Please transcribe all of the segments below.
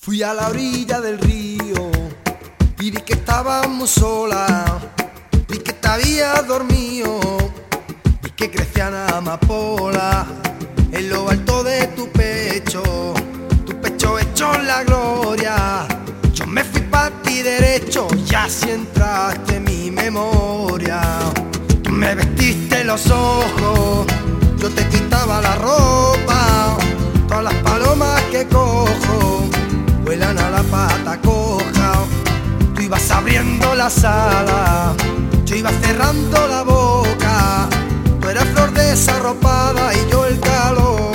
Fui a la orilla del río y vi que estábamos solas, vi que te habías dormido, vi que crecían amapolas en lo alto de tu pecho hecho en la gloria. Yo me fui pa' ti derecho y así entraste en mi memoria. Tú me vestiste los ojos, yo te quitaba la ropa. Todas las palomas que cojo vuelan a la pata coja. Tú ibas abriendo las alas, yo iba cerrando la boca. Tú eras flor desarropada y yo el calor.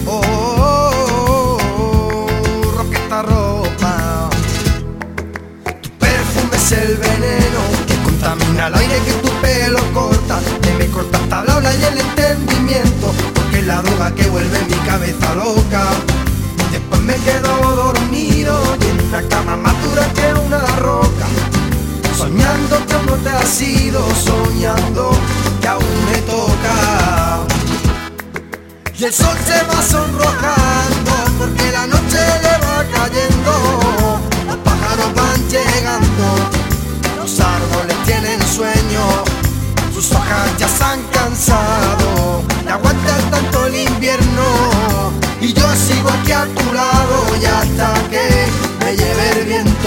Roca esta ropa. Tu perfume es el veneno que contamina el aire que tu pelo corta. Que me corta hasta la habla y el entendimiento, porque es la droga que vuelve mi cabeza loca. Después me quedo dormido y en una cama más dura que una roca, soñando que aún no te has ido, soñando que aún me toca. Y el sol se va sonrojando porque la noche le va cayendo. Los pájaros van llegando, los árboles tienen sueño, sus hojas ya se han cansado de aguantar tanto el invierno. Y yo sigo aquí a tu lado y hasta que me lleve el viento.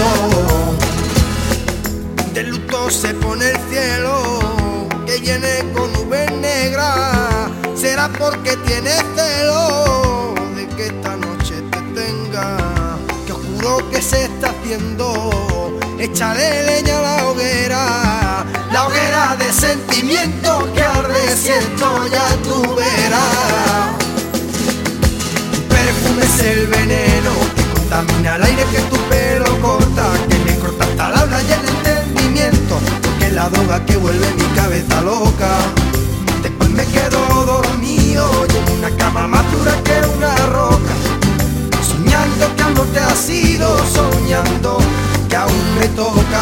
De luto se pone el cielo, que viene con nubes negras. Será porque tienes celo de que esta noche te tenga. Que oscuro que se está haciendo, échale leña a la hoguera de sentimientos que arde si esto ya tú verás. Tu perfume es el veneno que contamina el aire que tu pelo corta, que me corta hasta la habla y el entendimiento, porque es la droga que vuelve mi cabeza loca. Después me quedo dormido y en una cama más dura que una roca, soñando que aún no te has ido, soñando que aún me toca.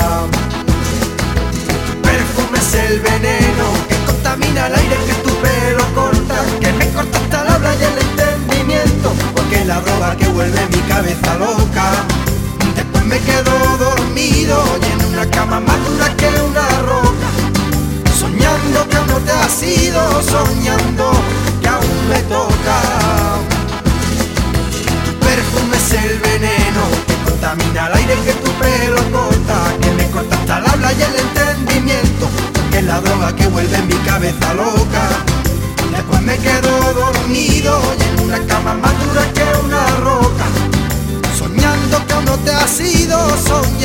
Tu perfume es el veneno que contamina el aire que tu pelo corta, que me corta hasta la habla y el entendimiento, porque es la droga que vuelve mi cabeza loca. Después me quedo dormido y en una cama más dura que una roca, soñando que aún no te has ido, soñando que aún me toca. Tu perfume es el veneno que contamina el aire que tu pelo corta, que me corta hasta el habla y el entendimiento, porque es la droga que vuelve mi cabeza loca. Después me quedo dormido y en una cama más dura que una roca, soñando que aún no te has ido, soñando